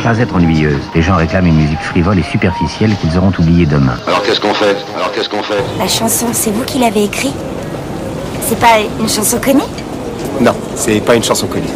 pas être ennuyeuse. Les gens réclament une musique frivole et superficielle qu'ils auront oubliée demain. Alors qu'est-ce qu'on fait? La chanson, c'est vous qui l'avez écrite? C'est pas une chanson connue? Non, c'est pas une chanson connue.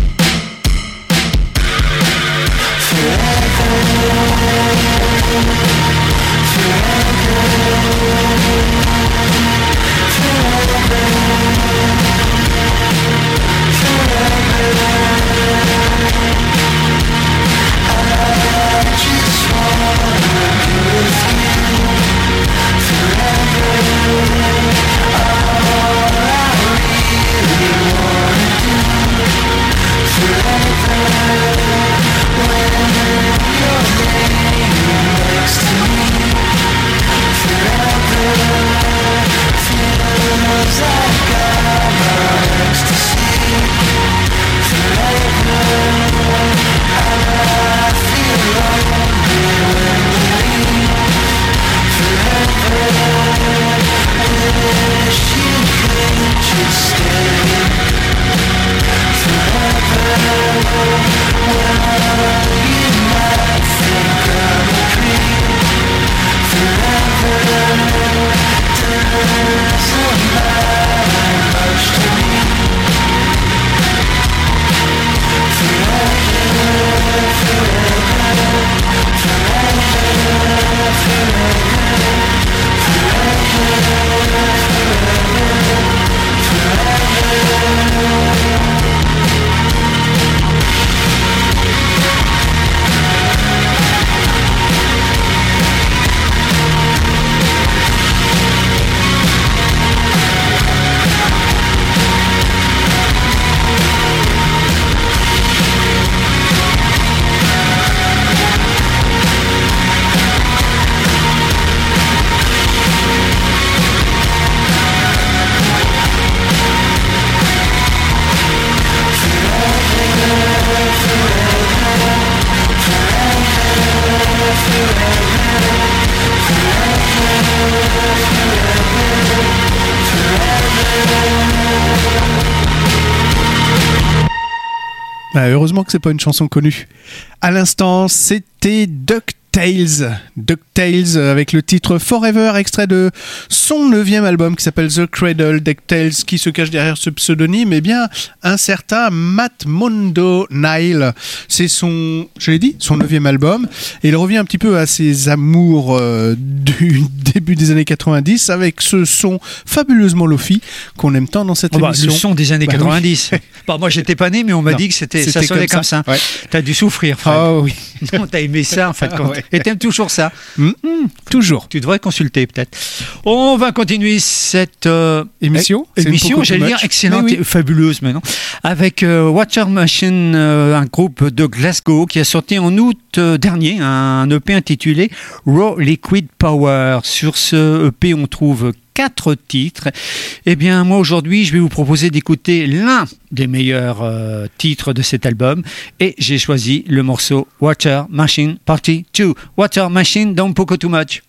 Ah, heureusement que c'est pas une chanson connue. À l'instant, c'était DuckTales avec le titre Forever, extrait de son 9e album qui s'appelle The Cradle. DuckTales, qui se cache derrière ce pseudonyme, eh bien un certain Matt Mondo Nile. C'est son 9e album, et il revient un petit peu à ses amours du début des années 90 avec ce son fabuleusement lofi qu'on aime tant dans cette émission. Le son des années 90. Oui. Bon, moi j'étais pas né, mais on m'a dit que ça sonnait comme ça. Ouais. T'as dû souffrir, Fred. Oh oui. Non, t'as aimé ça en fait. Ouais. Et t'aimes toujours ça. Toujours. Tu devrais consulter peut-être. On va continuer cette émission, j'allais dire excellente, et fabuleuse maintenant, avec Water Machine, un groupe de Glasgow qui a sorti en août dernier un EP intitulé Raw Liquid Power. Sur ce EP, on trouve 4 titres. Eh bien, moi aujourd'hui, je vais vous proposer d'écouter l'un des meilleurs titres de cet album, et j'ai choisi le morceau Water Machine Party 2. Water Machine, don't poke too much.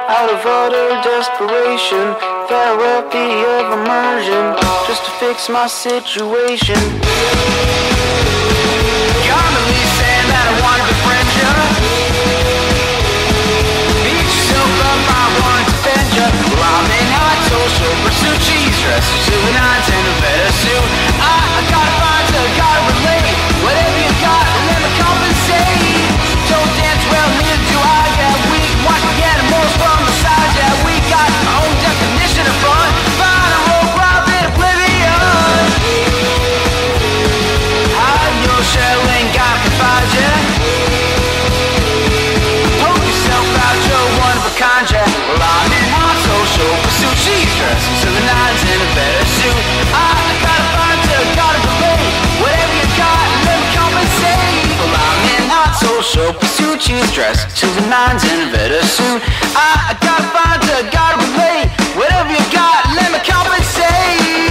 out of utter desperation, therapy of immersion, just to fix my situation. Commonly saying that I want to befriend ya, beat yourself up, I want to defend ya. Well, I'm in hot social pursuit, she's dressed to the nines in a better suit. I gotta find her, gotta relate, whatever you got, let me compensate. Don't dance well, neither do I, yeah, we watch the animals from the side, yeah, we got our own definition of fun. Find a road wild in oblivion. Hide your shell, ain't got to find ya. Poke yourself out, you're one of a kind, yeah. Well, I'm in hot social pursuit, she's dressed to the nines in a better suit. I gotta find her, gotta relate, whatever you got, let me compensate. Well, I'm in hot social pursuit, she's dressed to the nines in a better suit. I gotta find her, gotta relate, whatever you got, let me compensate.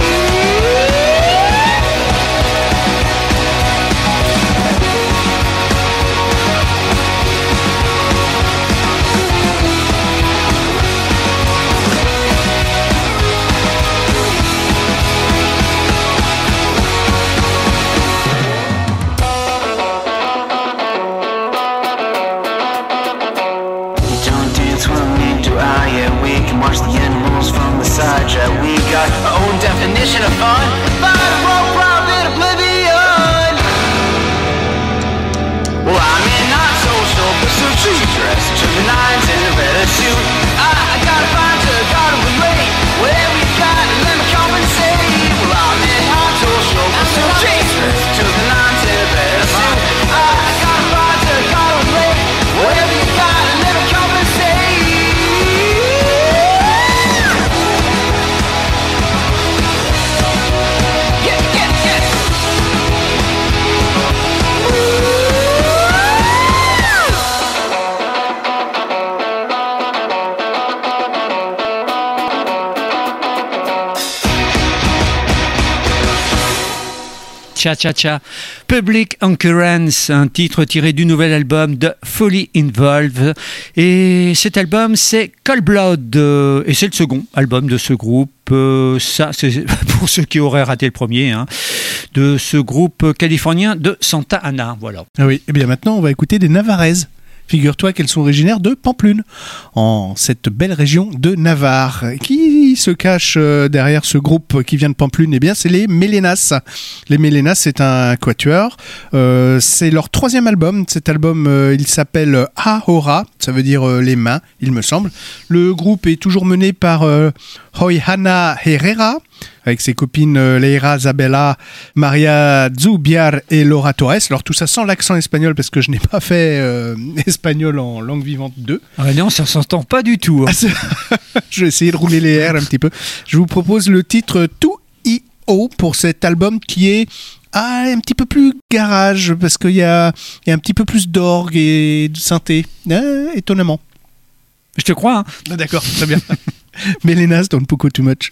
Watch the animals from the side, yeah, we got our own definition of fun. Find a road wild in oblivion. Well, I'm in hot social pursuit, she's dressed to the nines in a better suit. I gotta find her, gotta relate, whatever you got, let me compensate. Well, I'm in hot social pursuit, she's dressed to the nines in a better suit. I gotta find her, gotta relate, whatever you got, let me compensate. Cha-cha-cha. Public Occurrence, un titre tiré du nouvel album de Fully Involved. Et cet album, c'est Cold Blood. Et c'est le second album de ce groupe. Ça, c'est pour ceux qui auraient raté le premier, hein, de ce groupe californien de Santa Ana. Voilà. Ah oui, et bien maintenant, on va écouter des Navaraises. Figure-toi qu'elles sont originaires de Pamplune, en cette belle région de Navarre. Qui se cache derrière ce groupe qui vient de Pamplune? Eh bien, c'est les Mélénas. Les Mélénas, c'est un quatuor. C'est leur 3e album. Cet album, il s'appelle Ahora, ça veut dire les mains, il me semble. Le groupe est toujours mené par Johanna Herrera, avec ses copines Leira Zabella, Maria Zubiar et Laura Torres. Alors tout ça sans l'accent espagnol parce que je n'ai pas fait espagnol en langue vivante 2. Ah non, ça s'entend pas du tout. Hein. Je vais essayer de rouler les airs un petit peu. Je vous propose le titre 2EO pour cet album qui est un petit peu plus garage parce qu'il y a un petit peu plus d'orgue et de synthé. Étonnamment. Je te crois. Hein. D'accord, très bien. Mélénas, don't poco too much.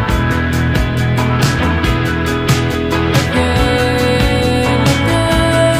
Again,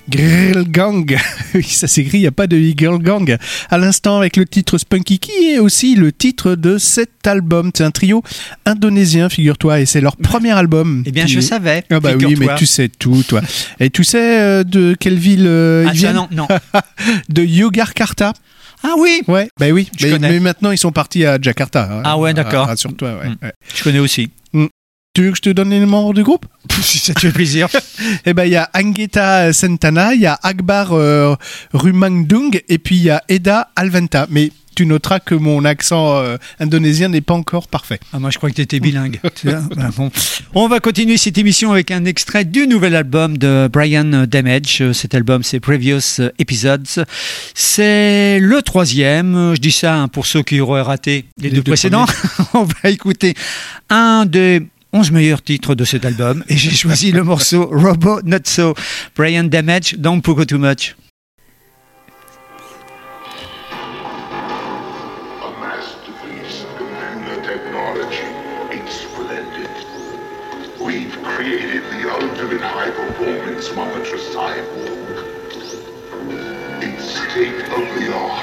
Girl Gang. Oui, ça s'écrit, il n'y a pas de Girl Gang. À l'instant, avec le titre Spunky, qui est aussi le titre de cet album. C'est un trio indonésien, figure-toi, et c'est leur premier album. Eh bien, je savais. Ah bah oui, mais tu sais tout, toi. Et tu sais de quelle ville ils viennent ? Non. De Yogyakarta. Ah oui. Ouais, bah oui. Mais maintenant, ils sont partis à Jakarta. Hein. Ah ouais, d'accord. Rassure-toi, ouais. Je connais aussi. Tu veux que je te donne les membres du groupe ? Si ça te fait plaisir. Eh ben, il y a Anggeta Sentana, il y a Akbar Rumangdung, et puis il y a Eda Alventa. Mais tu noteras que mon accent indonésien n'est pas encore parfait. Ah, moi, je crois que tu étais bilingue. Bon. On va continuer cette émission avec un extrait du nouvel album de Brian Damage. Cet album, c'est Previous Episodes. C'est le 3e. Je dis ça pour ceux qui auraient raté les deux précédents. On va écouter un des 11 meilleurs titres de cet album. Et j'ai choisi le morceau Robo Not So. Brian Damage, Don't Pogo Too Much. We've created the ultimate high-performance monitor cyborg. It's state-of-the-art.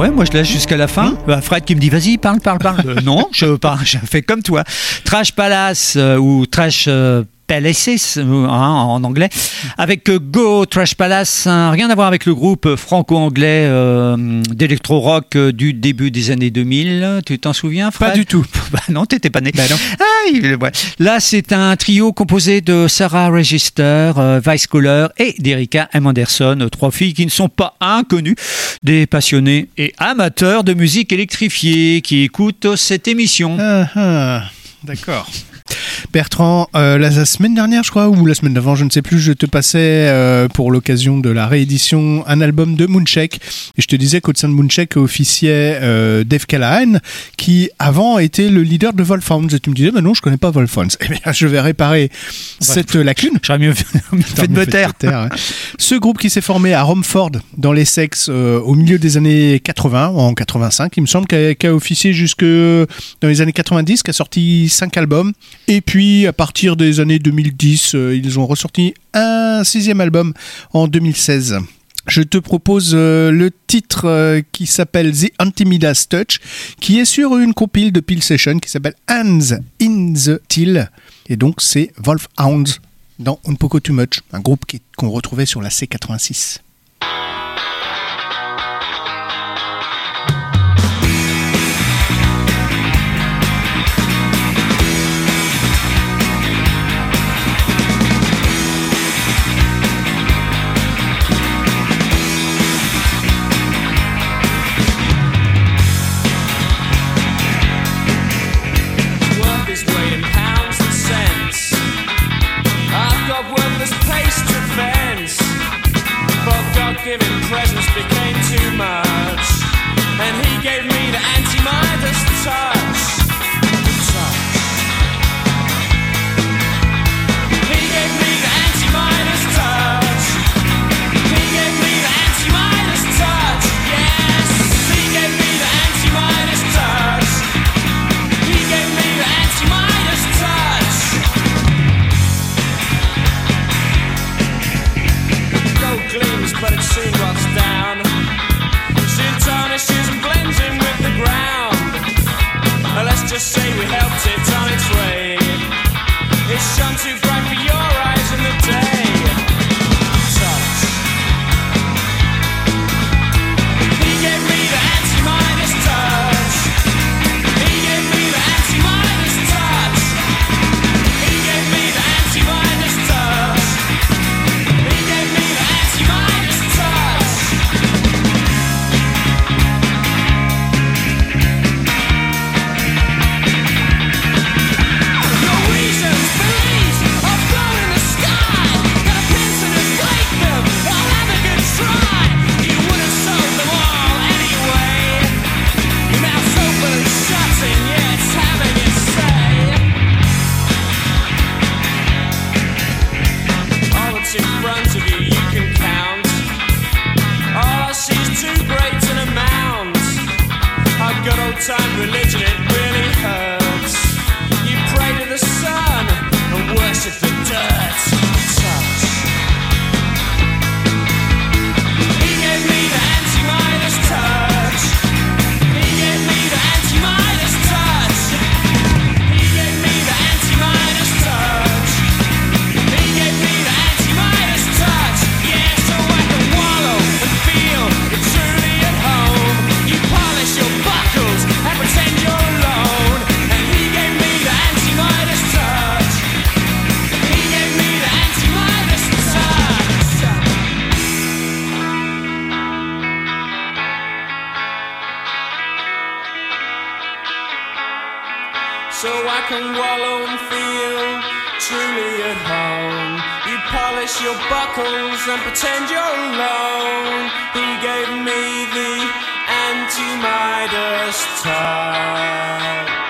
Ouais, moi je laisse jusqu'à la fin. Fred qui me dit vas-y, parle. Non, je fais comme toi. Trash Palace ou Trash Palaces en anglais, avec Go Trash Palace, rien à voir avec le groupe franco-anglais d'électro-rock du début des années 2000. Tu t'en souviens, Fred? Pas du tout. Bah non, t'étais pas né. Bah non. Ouais. Là, c'est un trio composé de Sarah Register, Vice Caller et d'Erika M. Anderson, 3 filles qui ne sont pas inconnues des passionnés et amateurs de musique électrifiée qui écoutent cette émission. D'accord. Bertrand, la semaine dernière, je crois, ou la semaine d'avant, je ne sais plus, je te passais pour l'occasion de la réédition un album de Moonshek. Et je te disais qu'au sein de Moonshek officiait Dave Callahan, qui avant était le leader de Wolfhounds. Et tu me disais, non, je connais pas Wolfhounds. Eh bien, je vais réparer cette lacune. J'aurais mieux fait de me taire. Hein. Ce groupe qui s'est formé à Romford, dans l'Essex, au milieu des années 80, en 85, il me semble, qui a officié jusque dans les années 90, qui a sorti 5 albums. Et puis, à partir des années 2010, ils ont ressorti un 6e album en 2016. Je te propose le titre qui s'appelle The Antimidas Touch, qui est sur une compile de Peel Session qui s'appelle Hands in the Till. Et donc, c'est Wolfhounds dans Un Poco Too Much, un groupe qu'on retrouvait sur la C86. Giving presents became too much, and he gave me the anti-Midas touch. He gave me the anti-Midas touch. He gave me the anti-Midas touch. Yes, he gave me the anti-Midas touch. He gave me the anti-Midas touch. Gold gleams, but it soon rots down. She tarnishes and blends in with the ground. Let's just say we helped it on its way. It's shone too bright for your eyes in the day. Touch. He gave me the anti-Midas touch. He gave me the anti-Midas touch. He gave me the anti-Midas touch. He gave me the anti-Midas touch. Your reasons, beliefs are flown in the sky. Got a pencil and break them. I'll have a good try. You would have sold them all anyway. Your mouth's open and shut, and yeah, it's having its say. All that's in front of you, you can count. All I see is too great an amount. Our good old time religion, it really hurts. You pray to the sun and worship the dirt. Touch. He gave me the anti-Midas touch. He gave me the anti-Midas touch. He gave me the anti-Midas touch. He gave me the anti-Midas touch. Yeah, so I can wallow and feel truly at home. You polish your buckles and pretend you're alone. And he gave me the anti-Midas touch. He gave me the anti-Midas touch. So I can wallow and feel truly at home. You polish your buckles and pretend you're alone. He gave me the anti-Midas touch.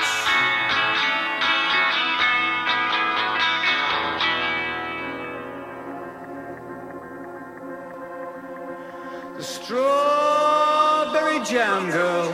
The Strawberry Jam Girl.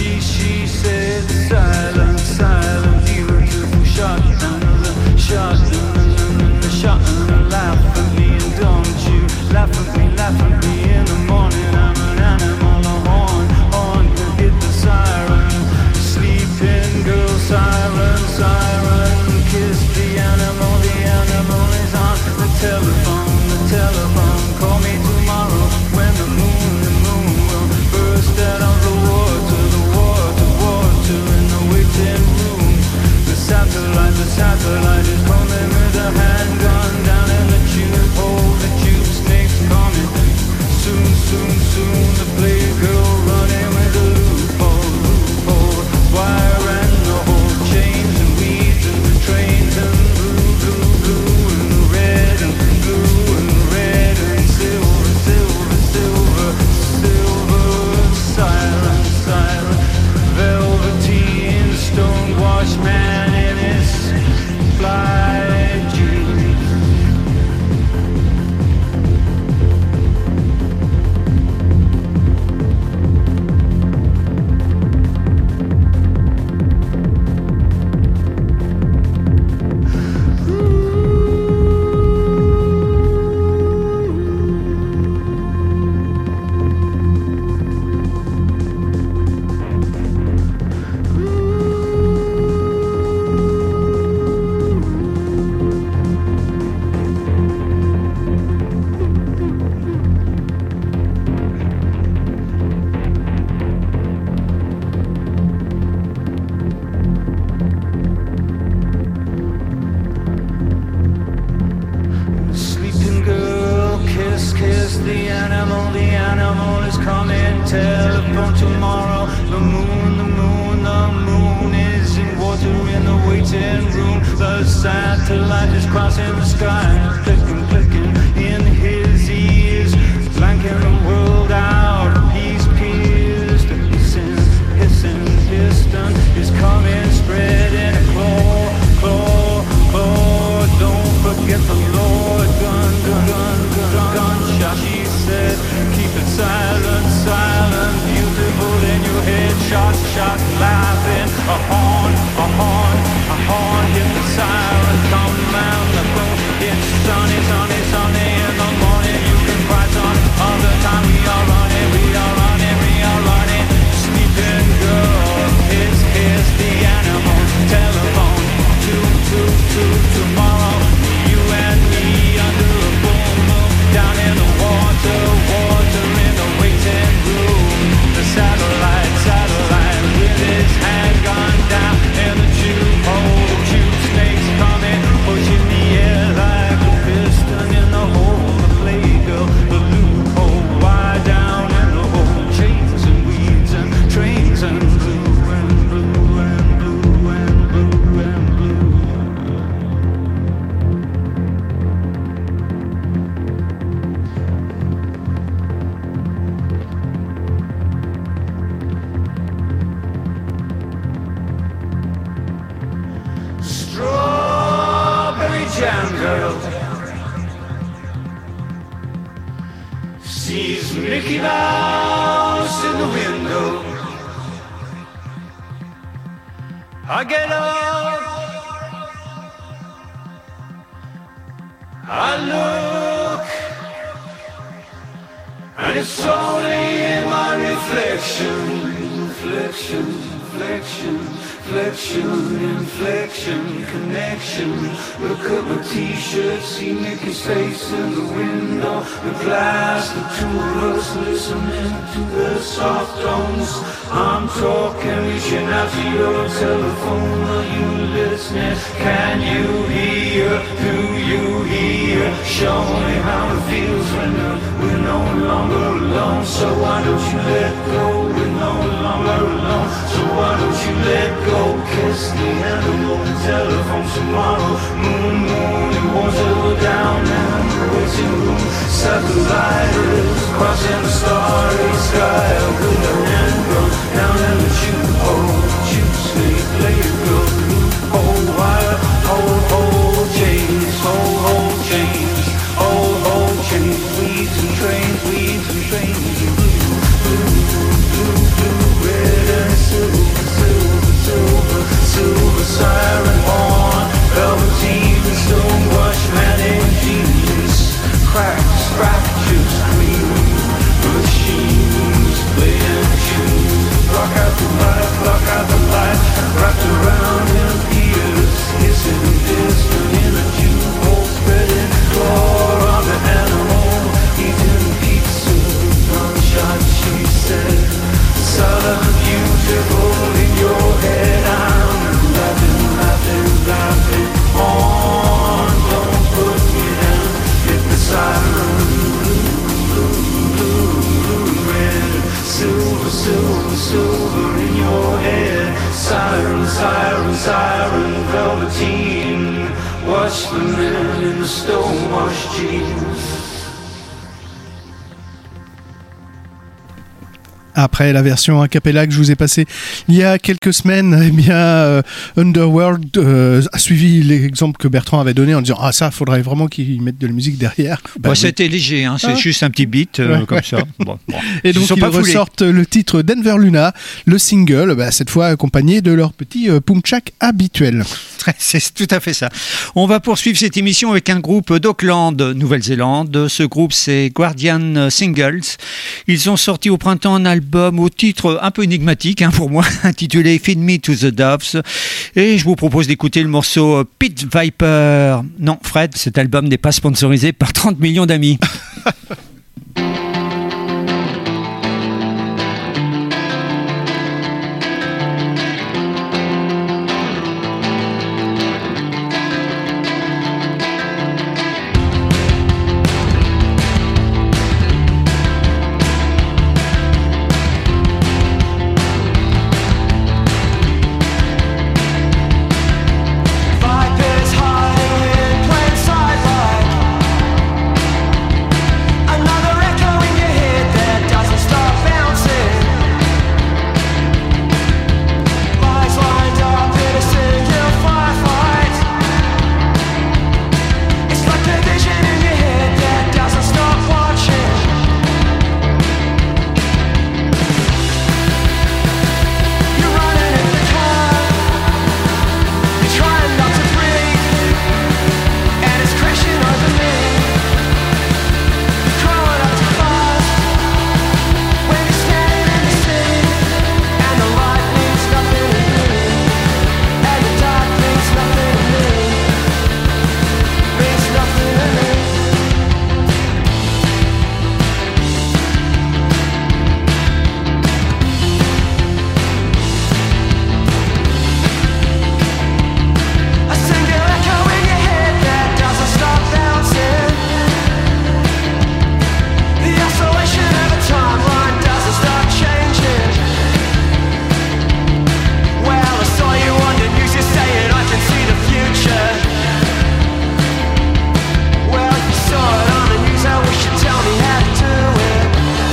She said, silent, silent, beautiful, shut, laugh at me and don't you laugh at me in the morning. I'm an animal, a horn could hit the siren. Sleeping girl, siren, kiss the animal is on the telephone, call me tomorrow when the moon will burst out of the water in the waiting room. The satellite is coming with a handgun down in the tube hole. The tube snake's coming soon. The playgirl running with a loophole, wire and the whole, chains and weeds and trains and blue and red and blue and red and silver, siren, velveteen, stone-washed man in his fly jeans. Sleeping girl, kiss the animal is coming. Telephone tomorrow. The moon is in water in the waiting room. The satellite is crossing the sky, clicking in his ears, blanking the world out. He's pierced, hissing, piston is coming, spreading a claw. Don't forget the Lord, gunshot. She said, keep it silent, beautiful in your head. Shot, laughing. A horn, hit the siren, come round the road. It's sunny in the morning. You can cry on all the time. We are running. Sleeping girl, kiss the animal. Telephone to tomorrow. You and me under a full moon, down in the water in the waiting room. The satellite with his hand gone down in the tube hole. The tube snake's coming, pushing the air like a piston in the hole. The playgirl, the loophole, wide down in the hole. Chains and weeds and trains and blue and blue and blue and blue and blue. Strawberry jam girl sees Mickey Mouse in the window. I get up, I look, and it's only in my reflection, inflection, connection. Look at my t-shirt, see Mickey's face in the window. The glass, the two of us listening to the soft tones. I'm talking, reaching out to your telephone. Are you listening? Can you hear? Do you hear? Show me how it feels when we're no longer alone. So why don't you let go? We're no longer alone. So why don't you let go? Kiss the animal, the telephone tomorrow. Moon, it won't settle down in the waiting room. Satellite is crossing the starry sky. With a hand girl down in the tube hole. Tube snake, playgirl, loophole, wire, hold chains, hold chains, hold chains. Weeds and trains, blue, red and silver. Siren, siren, siren, velveteen. Watch the man in the stonewashed jeans. Après la version a cappella que je vous ai passée il y a quelques semaines, eh bien, Underworld a suivi l'exemple que Bertrand avait donné en disant « Ah, ça, faudrait vraiment qu'ils mettent de la musique derrière. » C'était léger, hein, c'est juste un petit beat comme ça. Bon. Et donc, ils ressortent le titre Denver Luna, le single, cette fois accompagné de leur petit pumchak habituel. C'est tout à fait ça. On va poursuivre cette émission avec un groupe d'Auckland, Nouvelle-Zélande. Ce groupe, c'est Guardian Singles. Ils ont sorti au printemps un album au titre un peu énigmatique pour moi, intitulé Feed Me to the Doves. Et je vous propose d'écouter le morceau Pit Viper. Non, Fred, cet album n'est pas sponsorisé par 30 millions d'amis. Vipers hiding in plain sight like another echo in your head that doesn't stop bouncing. Lies lined up in a single firefight. It's like a vision in your head that doesn't stop watching. You're running in the car. You're trying not to breathe, and it's crashing over me. You're crawling up too fast when you're standing in the sea, and the light means nothing to you, and the dark means nothing to me, means nothing to me. A single echo in your head that doesn't stop bouncing. The oscillation of a timeline doesn't stop changing. Well, I saw you on the news, you're saying I can see the future. Well, you saw it on the news, I wish you'd tell me how to do it.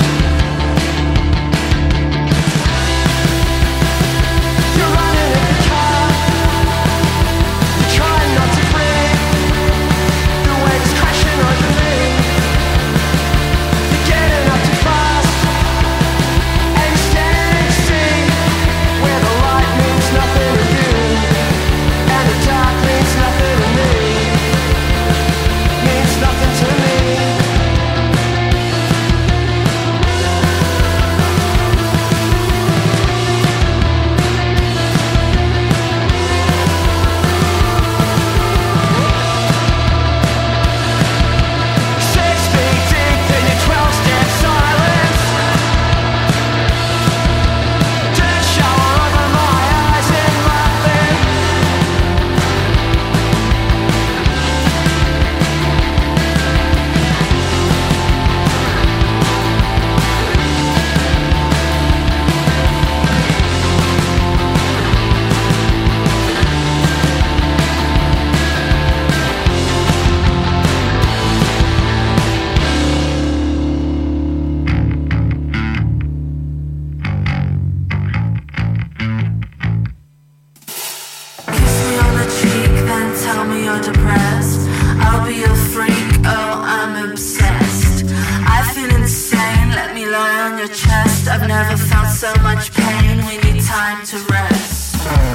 You're running in the car. You're trying not to breathe. The waves crashing over me. You're getting up too fast, and you're standing in the sea, where the light means nothing to you, and the dark means nothing to me, means nothing to me. Six feet deep in your 12-step silence. Dirt shower over my eyes and laughing. Kiss me on the cheek, then tell me you're depressed. I'll be a freak, oh, I'm obsessed. I feel insane, let me lie on your chest. I've never felt so much pain, we need time to rest.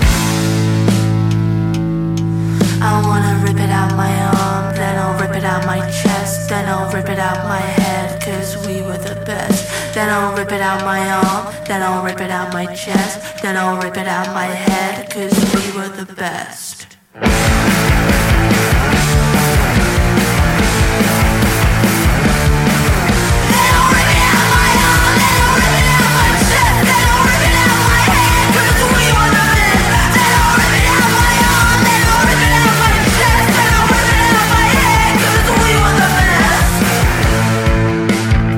I wanna rip it out my arm, then I'll rip it out my chest, then I'll rip it out my head, 'cause we were the best. Then I'll rip it out my arm, then I'll rip it out my chest, then I'll rip it out my head, 'cause we were the best. Then I'll rip it out my arm, then I'll rip it out my chest, then I'll rip it out my head, 'cause we were the best. Then I'll rip it out my arm, then I'll rip it out my chest, then I'll rip it out my head, 'cause we were the best.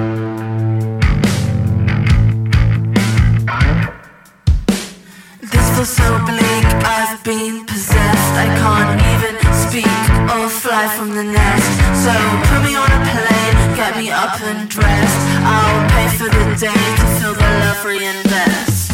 This feel so bleak, I've been possessed. I can't even speak or fly from the nest. So put me on a plane, get me up and dressed. I'll pay for the day to feel the love reinvest.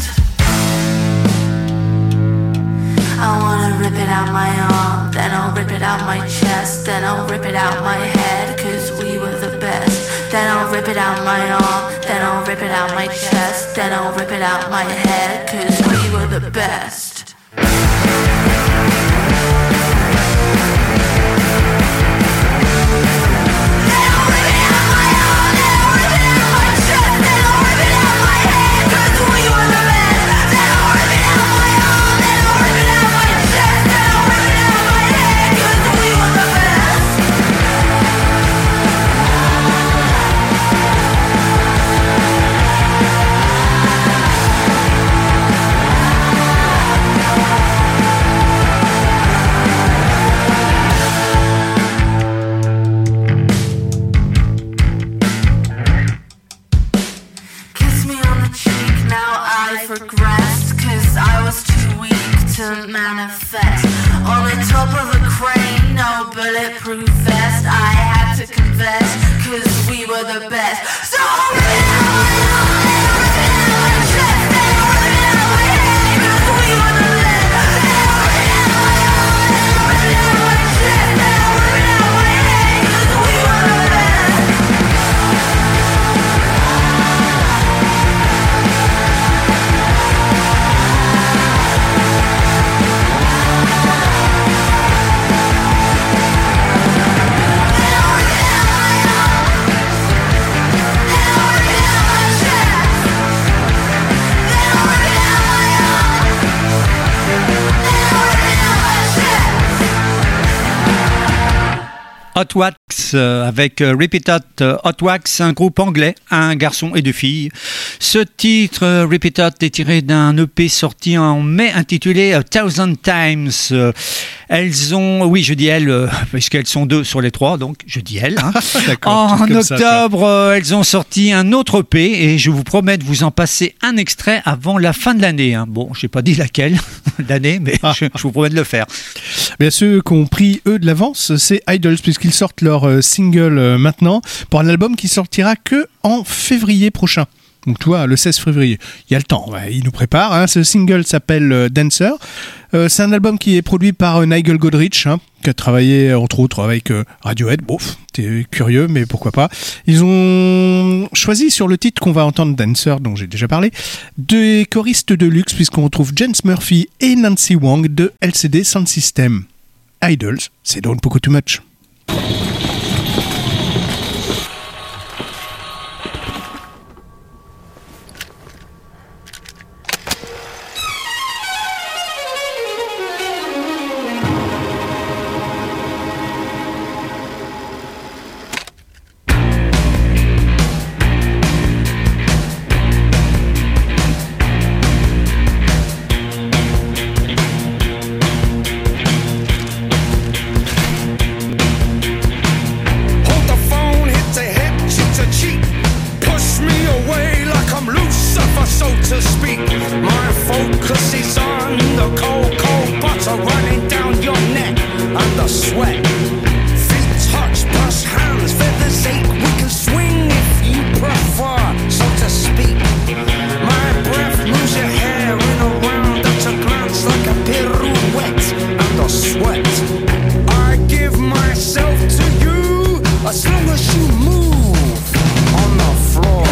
I wanna rip it out my arm, then I'll rip it out my chest, then I'll rip it out my head, cause we were the best. Then I'll rip it out my arm, then I'll rip it out my chest, then I'll rip it out my head, cause we were the best. Manifest on the top of a crane, no bulletproof vest. I had to confess, cause we were the best. So rip it out my arm, rip it out my chest, rip it out my head, cause we were the best. Rip it out my arm, rip it out my chest, rip it out my head, cause we were the best. Hot Wax avec Repeated Hot Wax, un groupe anglais, un garçon et deux filles. Ce titre Repeated est tiré d'un EP sorti en mai intitulé A Thousand Times. Elles ont, oui je dis elles, puisqu'elles sont deux sur les trois, donc je dis elles. Hein. En octobre, elles ont sorti un autre EP et je vous promets de vous en passer un extrait avant la fin de l'année. Hein. Bon, je n'ai pas dit laquelle d'année, mais je vous promets de le faire. Bien, ceux qui ont pris eux de l'avance, c'est Idols, puisqu'ils sortent leur single maintenant pour un album qui sortira que en février prochain. Donc tu vois, le 16 février, il y a le temps, ouais, ils nous préparent. Hein. Ce single s'appelle Dancer. C'est un album qui est produit par Nigel Godrich, hein, qui a travaillé entre autres avec Radiohead. Bon, t'es curieux, mais pourquoi pas. Ils ont choisi sur le titre qu'on va entendre, Dancer, dont j'ai déjà parlé, des choristes de luxe, puisqu'on retrouve James Murphy et Nancy Wang de LCD Sound System. Idols, c'est Don't Poco Too Much.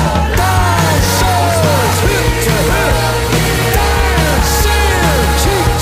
Cheek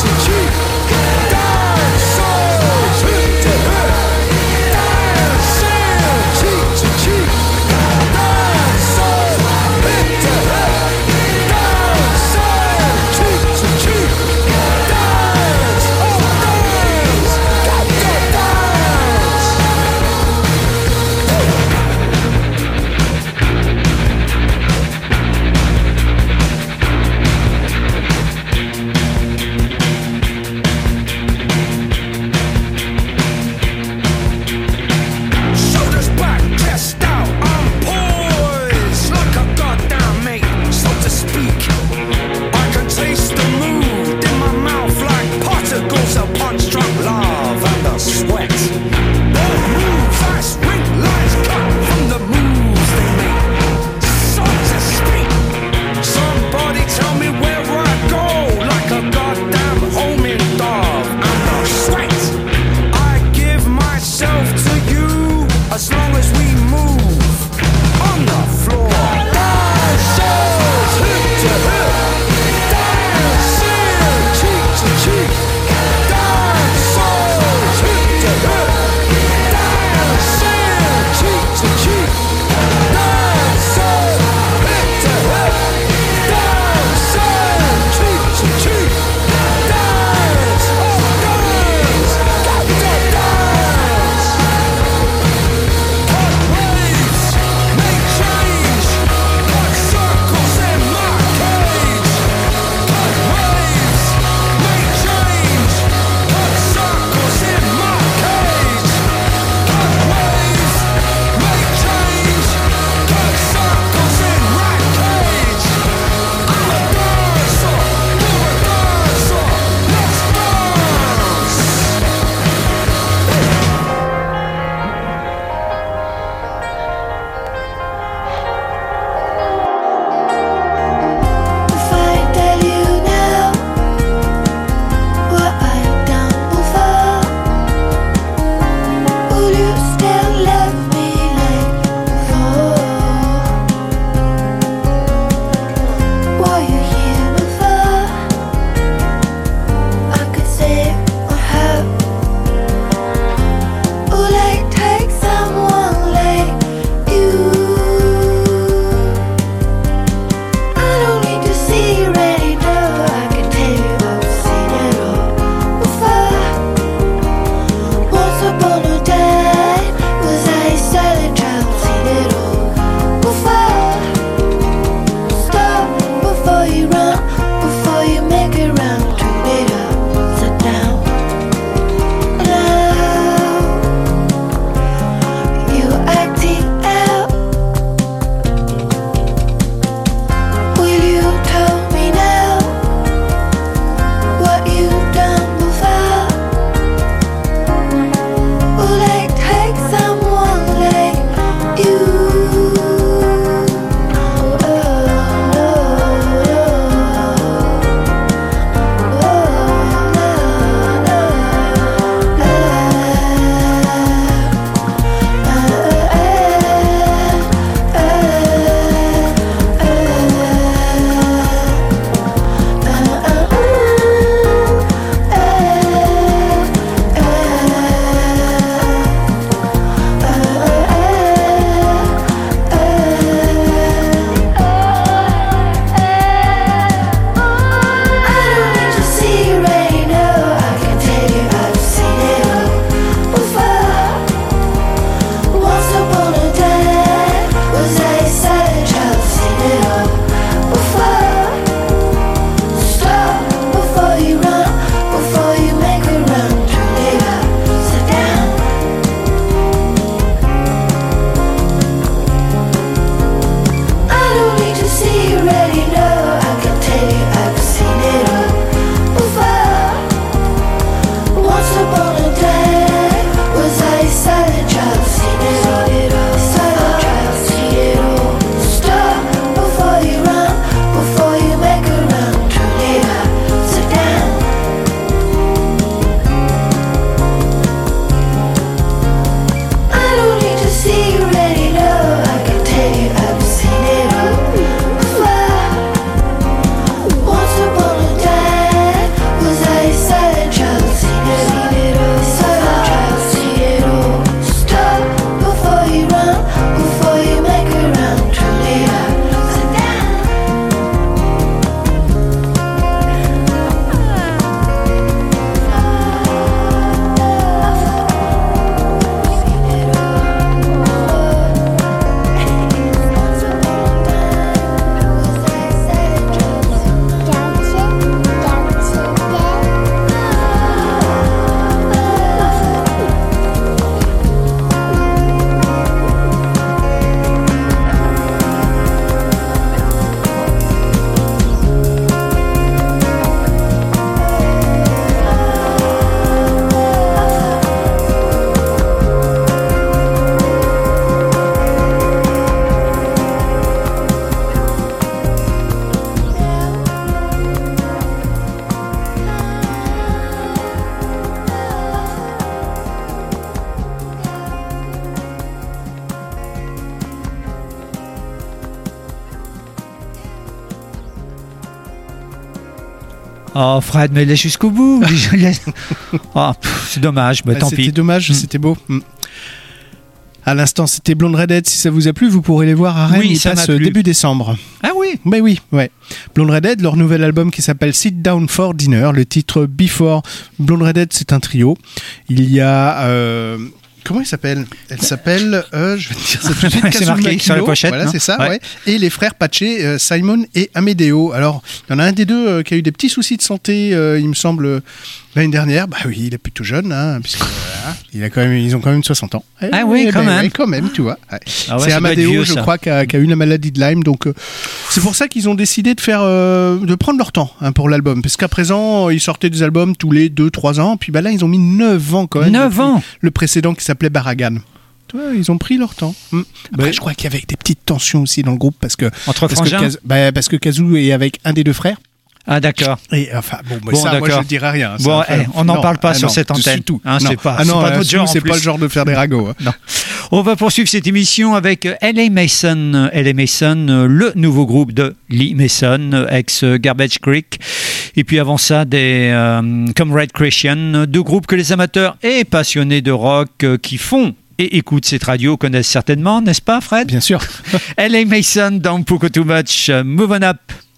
Oh, Fred, mais laisse jusqu'au bout. Oh, c'est dommage, mais tant pis. C'était dommage, c'était beau. À l'instant, c'était Blonde Redhead. Si ça vous a plu, vous pourrez les voir à Rennes. Ils passent début décembre. Ah oui. Mais oui, ouais. Blonde Redhead, leur nouvel album qui s'appelle Sit Down for Dinner. Le titre Before. Blonde Redhead, c'est un trio. Il y a... comment elle s'appelle ? Elle s'appelle, je vais te dire ça tout de suite, c'est marqué sur la pochette. Voilà, non c'est ça, ouais. ouais. Et les frères Pache, Simon et Amedeo. Alors, il y en a un des deux qui a eu des petits soucis de santé, il me semble, l'année dernière. Bah oui, il est plutôt jeune, hein, puisque ils ont quand même 60 ans. Ah oui, quand même. Ouais, quand même, tu vois. Ouais. Ah ouais, c'est Amedeo, vieux, je crois, qui a eu la maladie de Lyme. Donc, c'est pour ça qu'ils ont décidé de prendre leur temps pour l'album. Parce qu'à présent, ils sortaient des albums tous les 2-3 ans. Puis bah, là, ils ont mis 9 ans quand même. 9 ans. Le précédent qui s'appelait Baragan. Ils ont pris leur temps. Après, je crois qu'il y avait des petites tensions aussi dans le groupe entre frangins. Parce que Kazoo est avec un des deux frères. Ah d'accord. Et enfin bon, ça, moi je ne dirai rien. Bon, on n'en parle pas sur cette antenne. Hein, c'est pas notre genre. C'est pas le genre de faire des ragots. Hein. Non. On va poursuivre cette émission avec L.A. Mason. L.A. Mason, le nouveau groupe de Lee Mason, ex Garbage Creek. Et puis avant ça, des comme Red Christian, deux groupes que les amateurs et passionnés de rock qui font et écoutent cette radio connaissent certainement, n'est-ce pas, Fred ? Bien sûr. L.A. Mason dans Poco Too Much, Move On Up.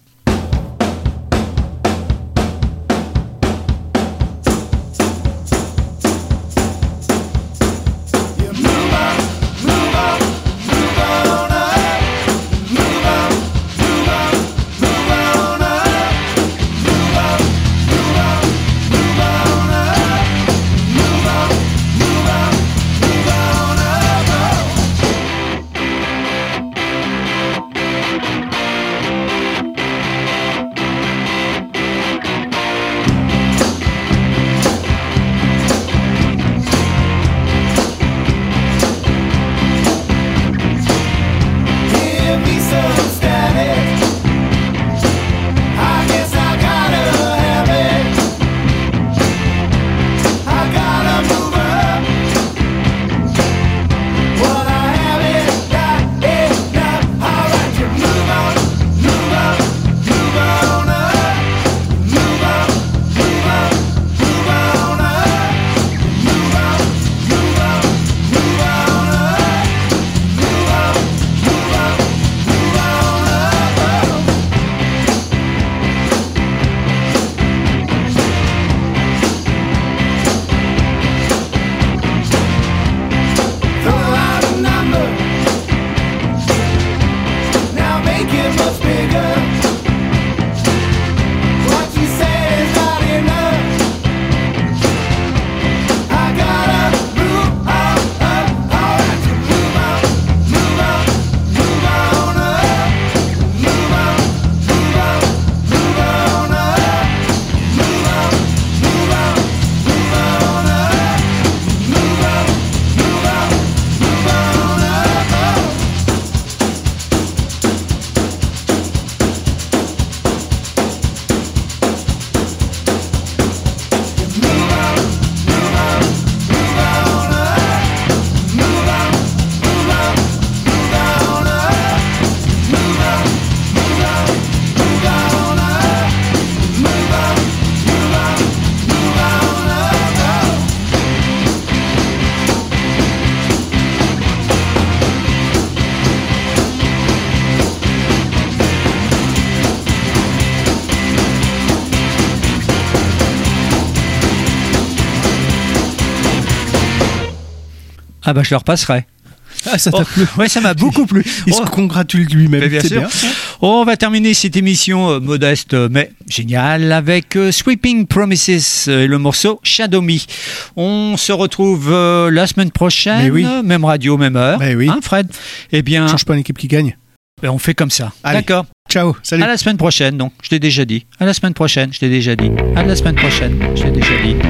Ah bah je le repasserai. Ah, ça t'a plu ? Ouais, ça m'a beaucoup plu. Il se congratule lui-même. Bien sûr. Bien. On va terminer cette émission modeste mais géniale avec Sweeping Promises et le morceau Shadow Me. On se retrouve la semaine prochaine, même radio, même heure. Oui. Hein, Fred ? Eh bien, change pas l'équipe qui gagne. On fait comme ça. Allez. D'accord. Ciao. Salut. À la semaine prochaine. Donc, je t'ai déjà dit. À la semaine prochaine. Je t'ai déjà dit. À la semaine prochaine. Je t'ai déjà dit.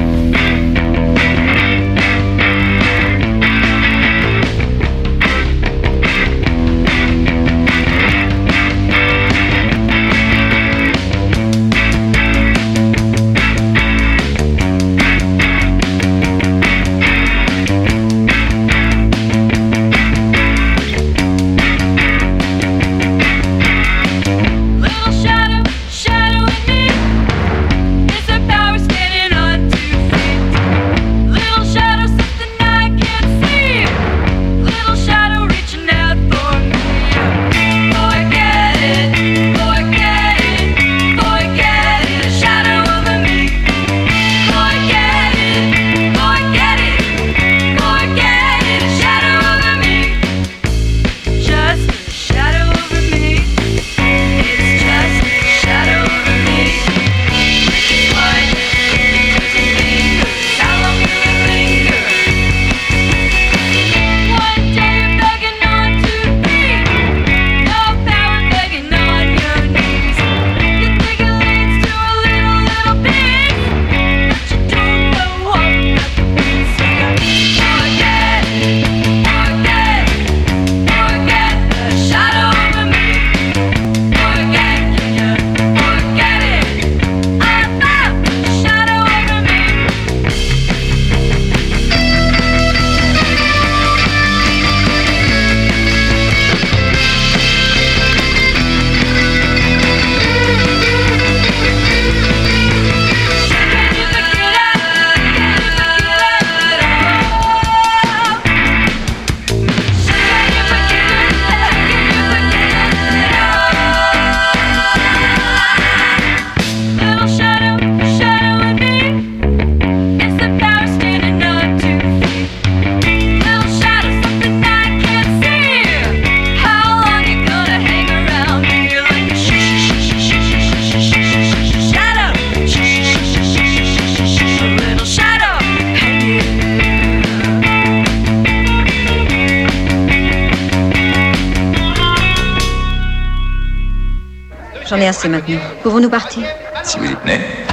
Little shadow, shadow in me. J'en ai assez maintenant. Pouvons-nous partir? Si vous y tenez.